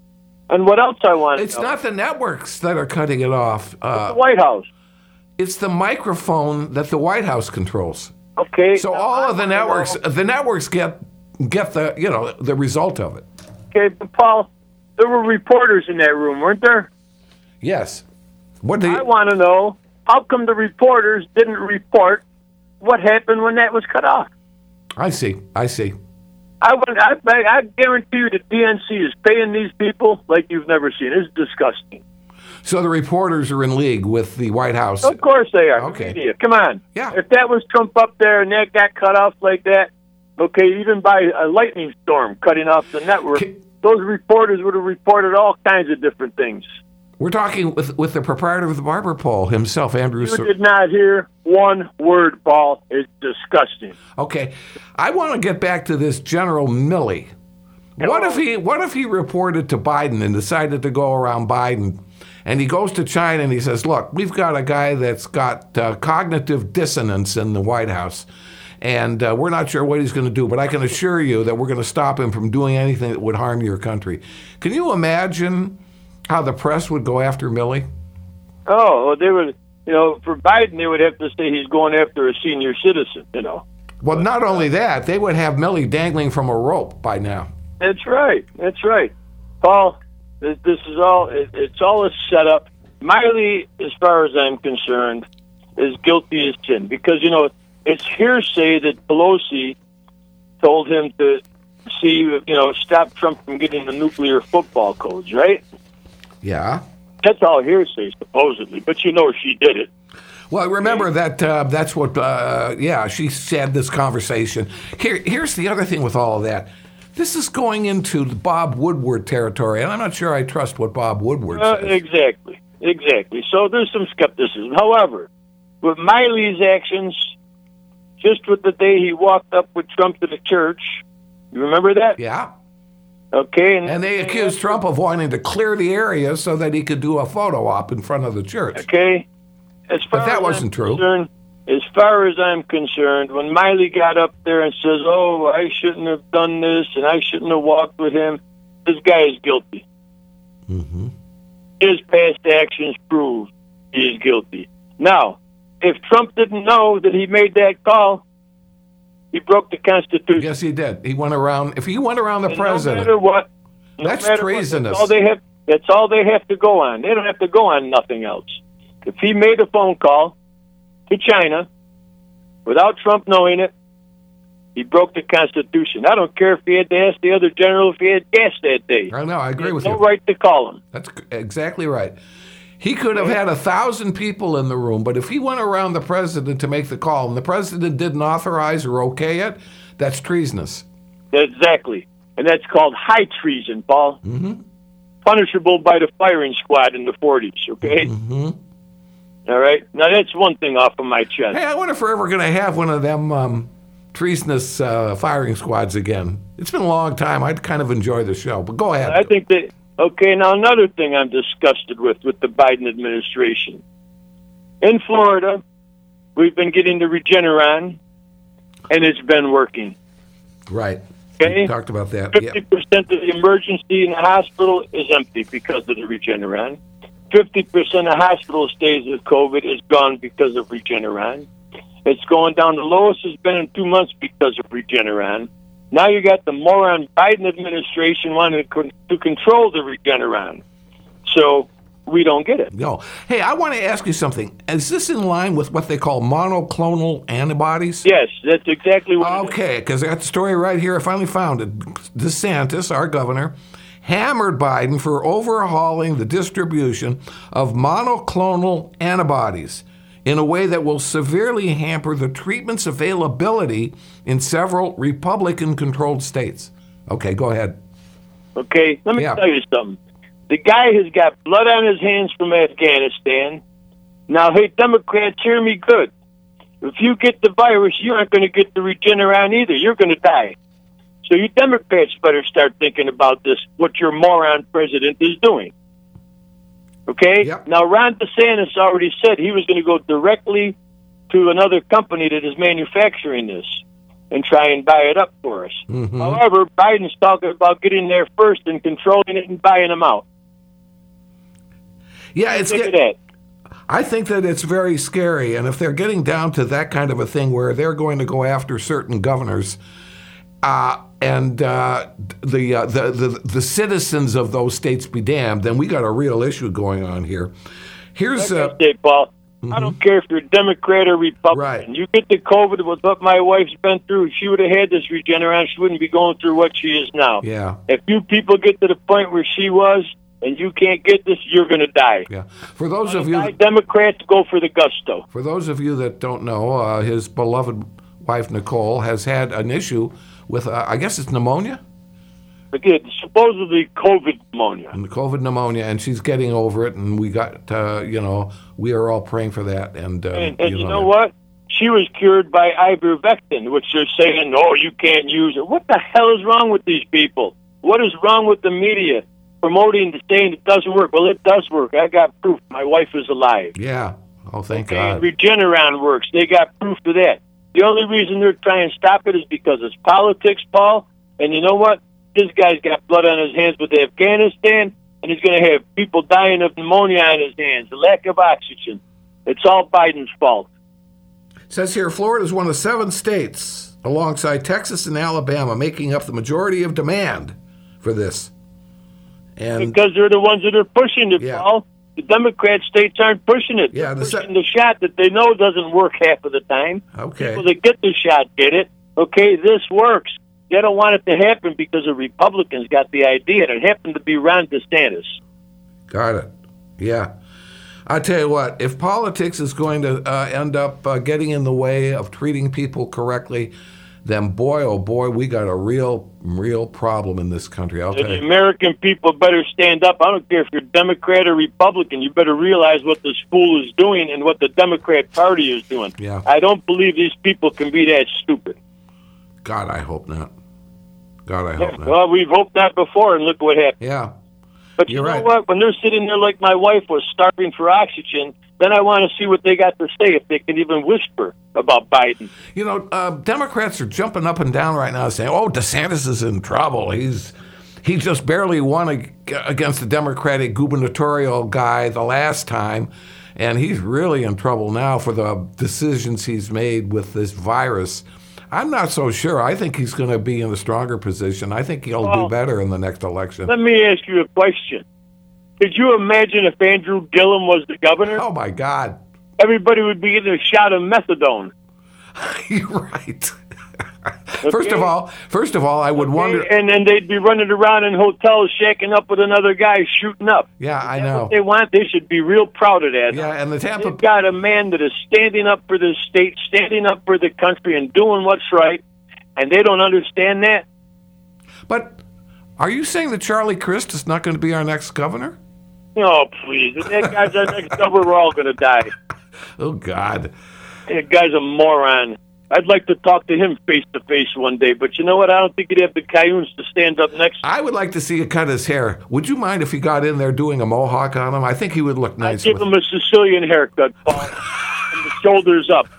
And what else I want to It's know? not the networks that are cutting it off. Uh, the White House. it's the microphone that the White House controls. Okay. So now all I of the wanna networks, know- the networks get get the you know the result of it. Okay, but Paul, there were reporters in that room, weren't there? Yes. What do I you, want to know, how come the reporters didn't report what happened when that was cut off? I see. I see. I would, I, I guarantee you that D N C is paying these people like you've never seen. It's disgusting. So the reporters are in league with the White House. Of course they are. Okay. Media. Come on. Yeah. If that was Trump up there and that got cut off like that, okay, even by a lightning storm cutting off the network, Ca- those reporters would have reported all kinds of different things. We're talking with with the proprietor of the Barber Pole himself, Andrew. You Sir- did not hear one word, Paul. It's disgusting. Okay, I want to get back to this General Milley. What if he What if he reported to Biden and decided to go around Biden, and he goes to China and he says, "Look, we've got a guy that's got uh, cognitive dissonance in the White House, and uh, we're not sure what he's going to do, but I can assure you that we're going to stop him from doing anything that would harm your country." Can you imagine how the press would go after Milley? Oh, well, they would, you know, for Biden, they would have to say he's going after a senior citizen, you know. Well, not only that, they would have Milley dangling from a rope by now. That's right. That's right. Paul, this, this is all, it, it's all a setup. Miley, as far as I'm concerned, is guilty as sin because, you know, it's hearsay that Pelosi told him to see, you know, stop Trump from getting the nuclear football codes, right? Yeah. That's all hearsay, supposedly, but you know she did it. Well, remember that uh, that's what, uh, yeah, she said this conversation. Here, here's the other thing with all of that. This is going into the Bob Woodward territory, and I'm not sure I trust what Bob Woodward Uh, says. exactly, exactly. So there's some skepticism. However, with Miley's actions, just with the day he walked up with Trump to the church, you remember that? Yeah. Okay. And, And they accused Trump of wanting to clear the area so that he could do a photo op in front of the church. Okay. As far But that as wasn't I'm true. concerned- As far as I'm concerned, when Miley got up there and says, "Oh, I shouldn't have done this and I shouldn't have walked with him," this guy is guilty. Mm-hmm. His past actions prove he is guilty. Now, if Trump didn't know that he made that call, he broke the Constitution. Yes, he did. He went around. If he went around the And president, no matter what, no that's matter what, treasonous. That's all they have. That's all they have to go on. They don't have to go on nothing else. If he made a phone call to China without Trump knowing it, he broke the Constitution. I don't care if he had to ask the other general if he had gas that day. I know. I agree with no you. right to call him. That's exactly right. He could have had a thousand people in the room, but if he went around the president to make the call and the president didn't authorize or okay it, that's treasonous. Exactly. And that's called high treason, Paul. Mm-hmm. Punishable by the firing squad in the forties, okay? Mm-hmm. All right? Now, that's one thing off of my chest. Hey, I wonder if we're ever going to have one of them um, treasonous uh, firing squads again. It's been a long time. I'd kind of enjoy the show, but go ahead. I think that, okay, now another thing I'm disgusted with, with the Biden administration. In Florida, we've been getting the Regeneron, and it's been working. Right. Okay? We talked about that. fifty Yeah. percent of the emergency in the hospital is empty because of the Regeneron. fifty percent of hospital stays with COVID is gone because of Regeneron. It's going down. The lowest it's been in two months because of Regeneron. Now you got the moron Biden administration wanting to, con- to control the Regeneron. So we don't get it. No. Hey, I want to ask you something. Is this in line with what they call monoclonal antibodies? Yes, that's exactly what it is. Okay, because I got the story right here. I finally found it. DeSantis, our governor, hammered Biden for overhauling the distribution of monoclonal antibodies in a way that will severely hamper the treatment's availability in several Republican-controlled states. Okay, go ahead. Okay, let me Yeah. tell you something. The guy has got blood on his hands from Afghanistan. Now, hey, Democrats, hear me good. If you get the virus, you aren't going to get the Regeneron either. You're going to die. So you Democrats better start thinking about this, what your moron president is doing. Okay? Yep. Now, Ron DeSantis already said he was going to go directly to another company that is manufacturing this and try and buy it up for us. Mhm. However, Biden's talking about getting there first and controlling it and buying them out. Yeah, it's Think of get, that. I think that it's very scary, and if they're getting down to that kind of a thing where they're going to go after certain governors, uh, and uh, the, uh, the the the citizens of those states be damned, then we got a real issue going on here. Here's Like uh, I say, Paul, I don't care if you're Democrat or Republican. Right. You get the COVID with what my wife's been through. If she would have had this Regeneron, she wouldn't be going through what she is now. yeah. If you people get to the point where she was and you can't get this, you're going to die. Yeah. For those of you, My Democrats go for the gusto. for those of you that don't know, uh, his beloved wife Nicole has had an issue with, uh, I guess it's pneumonia, Again, supposedly COVID pneumonia. and COVID pneumonia, and she's getting over it. And we got, uh, you know, we are all praying for that. And uh, And, and you know what? She was cured by ivermectin, which they're saying, no, you can't use it. What the hell is wrong with these people? What is wrong with the media promoting, saying it doesn't work? Well, it does work. I got proof. My wife is alive. Yeah. Oh, thank Okay, God. Regeneron works. They got proof of that. The only reason they're trying to stop it is because it's politics, Paul. And you know what? This guy's got blood on his hands with Afghanistan, and he's going to have people dying of pneumonia on his hands, the lack of oxygen. It's all Biden's fault. It says here, Florida is one of seven states, alongside Texas and Alabama, making up the majority of demand for this. And Because they're the ones that are pushing it, Yeah. Paul. The Democrat states aren't pushing it. Yeah, They're the se- pushing the shot that they know doesn't work half of the time. Okay. People that get the shot get it. Okay, this works. They don't want it to happen because the Republicans got the idea, and it happened to be Ron DeSantis. Got it. Yeah. I tell you what, if politics is going to uh, end up uh, getting in the way of treating people correctly, then boy, oh boy, we got a real, real problem in this country. I'll And tell the you. American people better stand up. I don't care if you're Democrat or Republican. You better realize what this fool is doing and what the Democrat Party is doing. Yeah. I don't believe these people can be that stupid. God, I hope not. God, I Yeah, hope not. well, we've hoped that before, and look what happened. Yeah. But you You're know right. what? When they're sitting there like my wife was, starving for oxygen, then I want to see what they got to say, if they can even whisper about Biden. You know, uh, Democrats are jumping up and down right now saying, oh, DeSantis is in trouble. He's he just barely won ag- against the Democratic gubernatorial guy the last time, and he's really in trouble now for the decisions he's made with this virus. I'm not so sure. I think he's going to be in a stronger position. I think he'll do Well, better in the next election. Let me ask you a question. Could you imagine if Andrew Gillum was the governor? Oh, my God. Everybody would be getting a shot of methadone. You're right. First of all, first of all, I would wonder. And then they'd be running around in hotels, shaking up with another guy, shooting up. Yeah, I That's know. what they want. They should be real proud of that. Yeah, and the Tampa. They've got a man that is standing up for the state, standing up for the country, and doing what's right, and they don't understand that. But are you saying that Charlie Crist is not going to be our next governor? Oh, please. If that guy's our next governor, we're all going to die. Oh, God. That guy's a moron. I'd like to talk to him face to face one day, but you know what? I don't think he'd have the cayunes to stand up next. I would like to see you cut his hair. Would you mind if he got in there doing a mohawk on him? I think he would look I'd nice give with him a Sicilian haircut, Paul, from the shoulders up.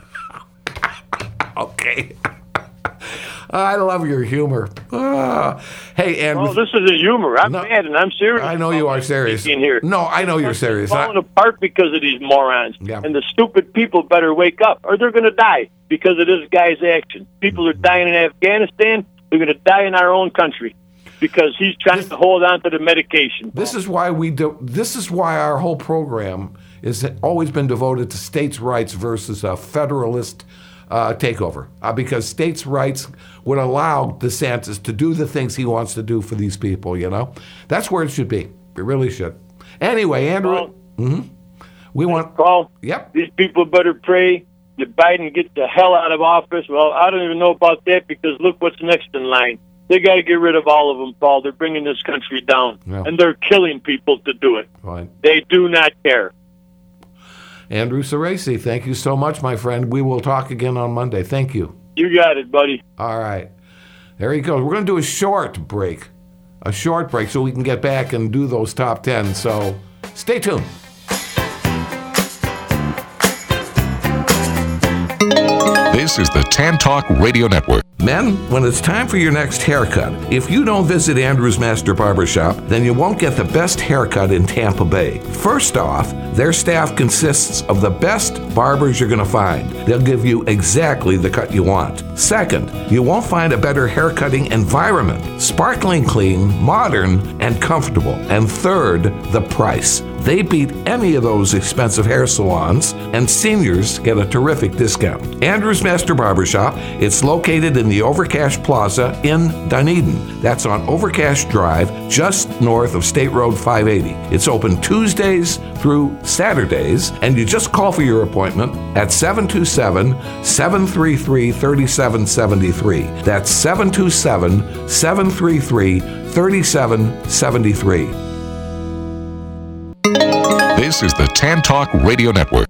Okay. I love your humor. Ah. Hey, Andrew. Oh, this is a humor. I'm No, mad, and I'm serious. I know you are serious. In here. No, I know you're serious. I- Falling apart because of these morons. Yeah. And the stupid people better wake up, or they're going to die because of this guy's action. People are dying in Afghanistan. They're going to die in our own country because he's trying to hold on to the medication. This is why we do. This is why our whole program has always been devoted to states' rights versus a federalist uh, takeover. Uh, because states' rights would allow DeSantis to do the things he wants to do for these people. You know, that's where it should be. It really should. Anyway, Andrew, Well, hmm we want. Paul, Yep. these people better pray that Biden gets the hell out of office. Well, I don't even know about that because look what's next in line. They got to get rid of all of them, Paul. They're bringing this country down, Yeah. and they're killing people to do it. Fine. They do not care. Andrew Ceresi, thank you so much, my friend. We will talk again on Monday. Thank you. You got it, buddy. All right. There he goes. We're going to do a short break. A short break so we can get back and do those top ten. So stay tuned. This is the Tan Talk Radio Network. Men, when it's time for your next haircut, if you don't visit Andrew's Master Barbershop, then you won't get the best haircut in Tampa Bay. First off, their staff consists of the best barbers you're going to find. They'll give you exactly the cut you want. Second, you won't find a better haircutting environment. Sparkling clean, modern, and comfortable. And third, the price. They beat any of those expensive hair salons, and seniors get a terrific discount. Andrew's Master Barbershop, it's located in the Overcash Plaza in Dunedin. That's on Overcash Drive, just north of State Road five eighty. It's open Tuesdays through Saturdays, and you just call for your appointment at seven two seven, seven three three, three seven seven three. That's seven two seven, seven three three, three seven seven three. This is the Tan Talk Radio Network.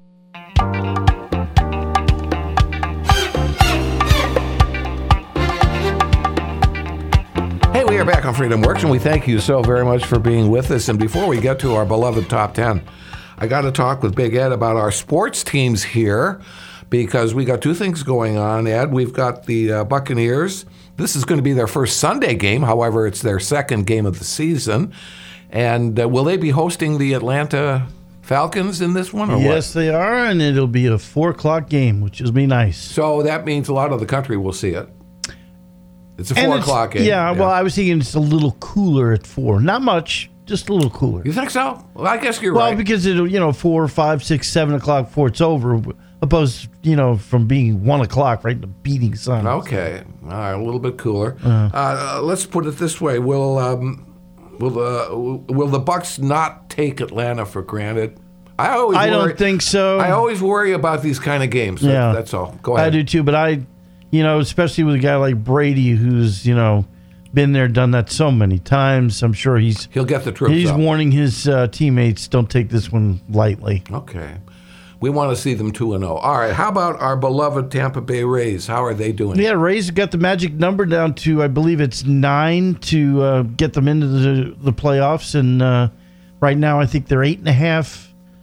Hey, we are back on Freedom Works, and we thank you so very much for being with us. And before we get to our beloved Top ten, I got to talk with Big Ed about our sports teams here, because we got two things going on, Ed. We've got the uh, Buccaneers. This is going to be their first Sunday game. However, it's their second game of the season. And uh, will they be hosting the Atlanta Falcons in this one, or yes, what? they are, and it'll be a four o'clock game, which will be nice. So that means a lot of the country will see it. It's a four And o'clock it's- game. Yeah, well, I was thinking it's a little cooler at four. Not much, just a little cooler. You think so? Well, I guess you're Well, right. because it'll, you know, four, five, six, seven o'clock before it's over, opposed, you know, from being one o'clock right in the beating sun. Okay, all right, a little bit cooler. Uh, uh, let's put it this way: Will um, will uh, will the Bucs not take Atlanta for granted? I always I worry, don't think so. I always worry about these kind of games. That- Yeah. that's all. Go ahead. I do too, but I, you know, especially with a guy like Brady, who's, you know, been there, done that so many times. I'm sure he's He'll get the troops he's up. warning his uh, teammates, don't take this one lightly. Okay. We want to see them two and oh. All right, how about our beloved Tampa Bay Rays? How are they doing? Yeah, Rays got the magic number down to, I believe it's nine to uh, get them into the, the playoffs. And uh, right now, I think they're eight and a half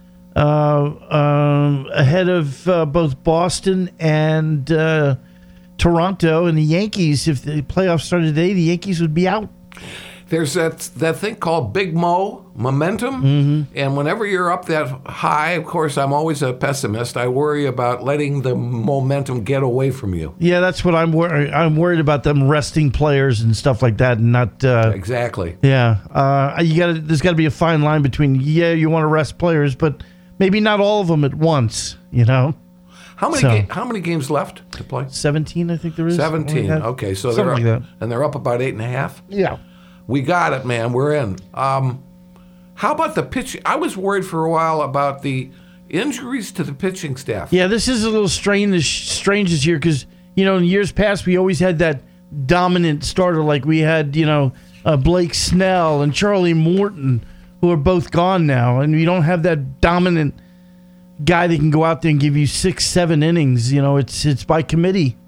uh, um, ahead of uh, both Boston and uh, Toronto. And the Yankees, if the playoffs started today, the Yankees would be out. There's that that thing called Big Mo, momentum. Mm-hmm. And whenever you're up that high, of course, I'm always a pessimist. I worry about letting the momentum get away from you. Yeah, that's what I'm worried. I'm worried about them resting players and stuff like that, and not. Uh, Exactly. yeah, uh, you got. There's got to be a fine line between. Yeah, you want to rest players, but maybe not all of them at once. You know, How many So- ga- how many games left to play? seventeen, I think there is. something Seventeen. like that. Okay, so something they're like up, that. and they're up about eight and a half. Yeah. We got it, man. We're in. Um, how about the pitch? I was worried for a while about the injuries to the pitching staff. Yeah, this is a little strange, strange this year because, you know, in years past, we always had that dominant starter. Like we had, you know, uh, Blake Snell and Charlie Morton, who are both gone now. And we don't have that dominant guy that can go out there and give you six, seven innings. You know, it's it's by committee.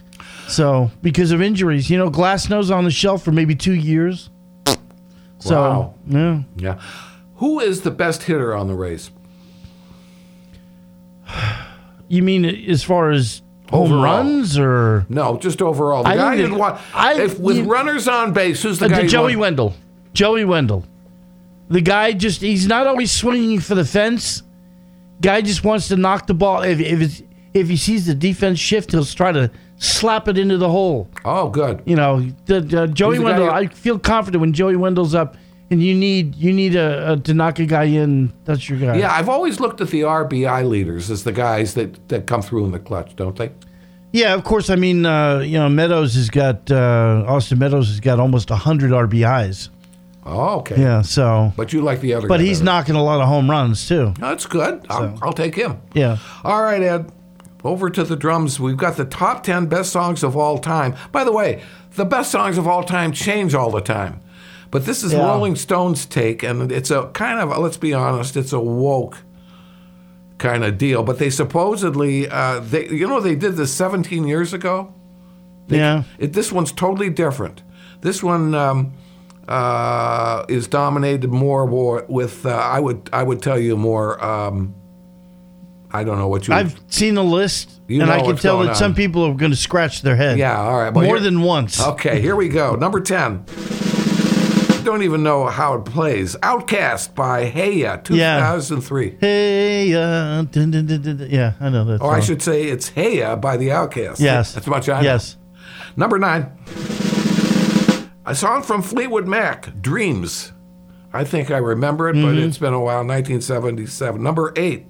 So, because of injuries, you know, Glasnow's on the shelf for maybe two years. So, Wow. yeah. Yeah. Who is the best hitter on the Rays? You mean as far as home Overall. runs or No, just overall. The I guy think who that- want, I- if with you- runners on base, who's the Uh, guy? the you Joey want? Wendell. Joey Wendell. The guy just, he's not always swinging for the fence. Guy just wants to knock the ball. If, if, it's, if he sees the defense shift, he'll try to slap it into the hole. Oh, good. You know, the, the Joey He's the Wendell, guy I you- feel confident when Joey Wendell's up and you need you need a, a to knock a guy in, that's your guy. Yeah, I've always looked at the R B I leaders as the guys that, that come through in the clutch, don't they? Yeah, of course. I mean, uh, you know, Meadows has got, uh, Austin Meadows has got almost one hundred R B Is. Oh, okay. Yeah, so. But you like the other But guy he's better. knocking a lot of home runs, too. That's good. I'll, I'll take him. Yeah. All right, Ed. Over to the drums. We've got the top ten best songs of all time. By the way, the best songs of all time change all the time. But this is Yeah. Rolling Stone's take, and it's a kind of, let's be honest, it's a woke kind of deal. But they supposedly, uh, they, you know, they did this seventeen years ago. They, Yeah. It, this one's totally different. This one um, uh, is dominated more war- with, uh, I would, I would tell you more. Um, I don't know what you. I've seen the list, You and know I can what's tell going that on. some people are going to scratch their head. Yeah, all right. Well, More here- than once. Okay, here we go. Number ten. Don't even know how it plays. Outcast by Hey Ya, two thousand three. Hey, uh, dun, dun, dun, dun, dun. Yeah, I know that. Or I song. should say it's Hey Ya by the Outcast. Yes. That's much I know. Yes. Number nine. A song from Fleetwood Mac, Dreams. I think I remember it, but Mhm. it's been a while. nineteen seventy-seven. Number eight.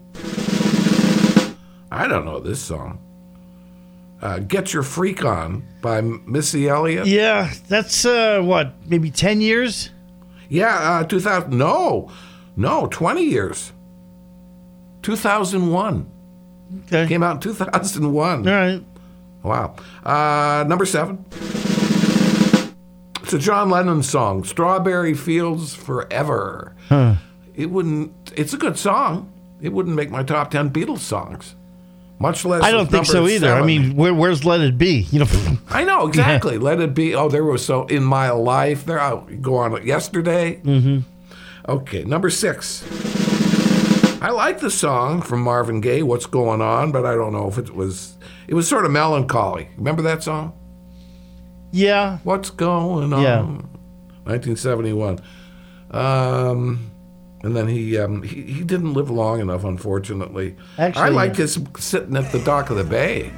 I don't know this song. Uh, Get Your Freak On by Missy Elliott. Yeah, that's uh, what, maybe ten years? Yeah, uh, two thousand. No, no, twenty years. two thousand one. Okay. Came out in two thousand one. All right. Wow. Uh, number seven. It's a John Lennon song, Strawberry Fields Forever. Huh. It wouldn't, it's a good song. It wouldn't make my top ten Beatles songs. Much less. I don't think so number either. I seven. mean, where, where's Let It Be? You know. I know, exactly. Let It Be. Oh, there was so In My Life. There, I'll go on yesterday. Mm-hmm. Okay, number six. I like the song from Marvin Gaye, What's Going On, but I don't know if it was, it was sort of melancholy. Remember that song? Yeah. What's Going On? Yeah. nineteen seventy-one. Um, and then he, um, he he didn't live long enough, unfortunately. Actually, I liked his sitting at the dock of the bay.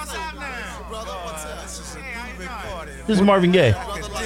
This is Marvin Gaye.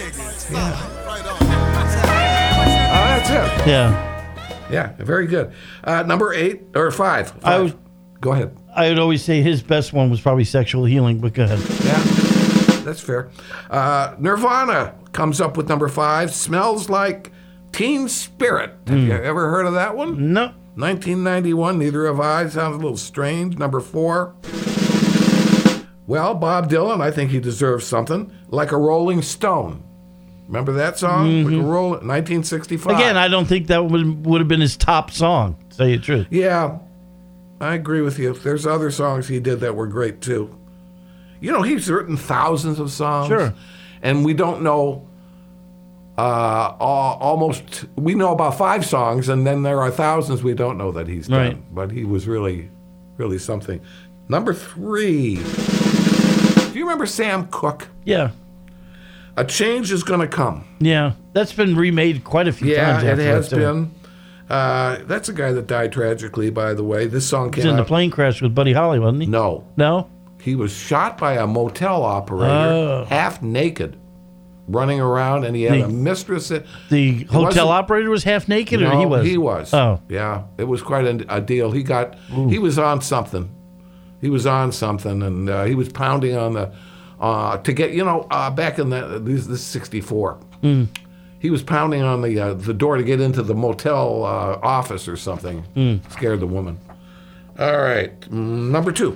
Oh, that's it. Yeah. Yeah, very good. Uh, number eight, or five. I Five. would, Go ahead. I would always say his best one was probably Sexual Healing, but go ahead. Yeah, that's fair. Uh, Nirvana comes up with number five, Smells Like Teen Spirit. Have you ever heard of that one? No. nineteen ninety-one, neither have I. Sounds a little strange. Number four. Well, Bob Dylan, I think he deserves something. Like a Rolling Stone. Remember that song? Like a roll, nineteen sixty-five. Again, I don't think that would would have been his top song, to tell you the truth. Yeah, I agree with you. There's other songs he did that were great too. You know, he's written thousands of songs. Sure. And we don't know uh, all, almost, we know about five songs, and then there are thousands we don't know that he's done. Right. But he was really, really something. Number three. Do you remember Sam Cooke? Yeah. A Change Is Gonna Come. Yeah. That's been remade quite a few Yeah, times. it after has that, too. been. Uh, that's a guy that died tragically, by the way. This song He came was in out. the plane crash with Buddy Holly, wasn't he? No. No? He was shot by a motel operator, Oh. half naked, running around, and he had The- a mistress. That, The It hotel wasn't- operator was half naked, no, or he was? He was. Oh. Yeah, it was quite a, a deal. He got. He was on something. He was on something, and uh, he was pounding on the uh, to get. You know, uh, back in the this, this is sixty-four. Mm. He was pounding on the uh, the door to get into the motel uh, office or something. Mm. Scared the woman. All right, mm, number two.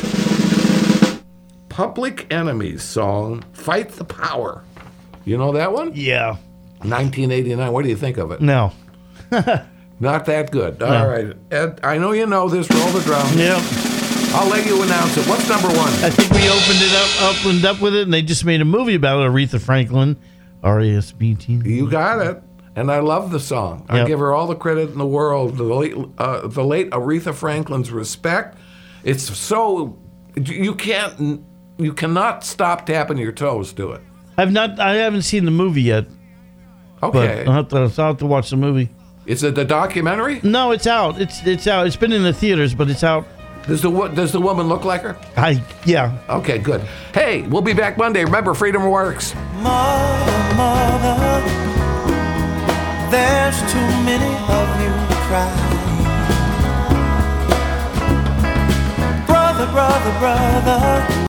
Public Enemy's song "Fight the Power." You know that one? Yeah. nineteen eighty-nine. What do you think of it? No. Not that good. All No. right, Ed, I know you know this. Roll the drum. Yeah. I'll let you announce it. What's number one? I think we opened it up, opened up with it, and they just made a movie about it. Aretha Franklin, R E S B T. You got it. And I love the song. I Yep. give her all the credit in the world. The late, uh, the late Aretha Franklin's respect. It's so you can't, you cannot stop tapping your toes to it. I've not, I haven't seen the movie yet. Okay, But I'll have to, I'll have to watch the movie. is it the documentary? No, it's out. It's it's out. It's been in the theaters, but it's out. Does the wo- does the woman look like her? I yeah. Okay, good. Hey, we'll be back Monday. Remember, freedom works. Mother, mother, there's too many of you crying. Brother, brother, brother.